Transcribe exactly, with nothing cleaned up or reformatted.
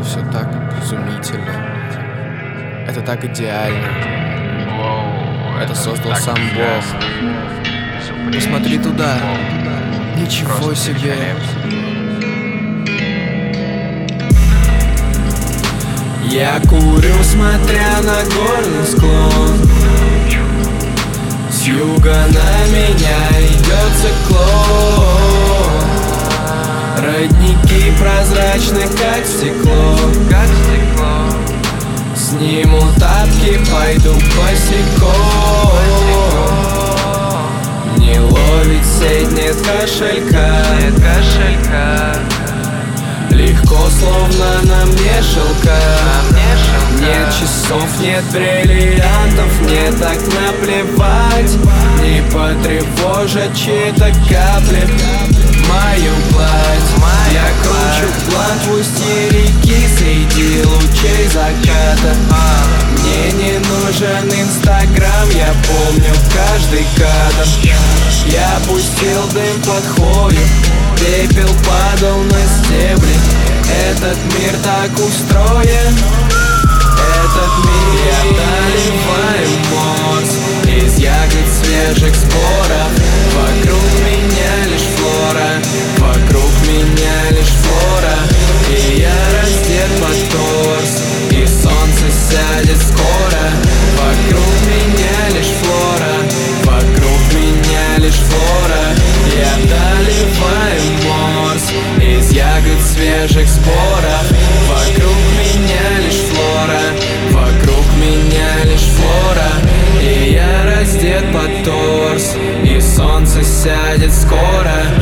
все так изумительно. Это так идеально. Это создал сам Бог. Посмотри туда. Ничего себе. Я курю, смотря на горный склон. С юга на меня идет циклон. Родники прозрачны, как стекло, как стекло. Сниму тапки, пойду босиком. Не ловить сеть, нет кошелька, нет кошелька. Легко, словно на мне шелка. Нет часов, нет бриллиантов, мне так наплевать. Не потревожат чьи-то капли мою гладь. Я кручу блант в устье реки среди лучей заката. Мне не нужен инстаграм, я помню каждый кадр. Я пустил дым под хвою, пепел падал на стебли. Этот мир так устроен, этот мир. Я доливаю морс из ягод свежих споров. Вокруг меня лишь флора, вокруг меня лишь флора. И я раздет под торс, и солнце сядет скоро. Вокруг меня лишь флора, вокруг меня лишь флора. Я доливаю морс из ягод свежих споров. Вокруг меня лишь флора, вокруг меня лишь флора. И я раздет под торс, и солнце сядет скоро.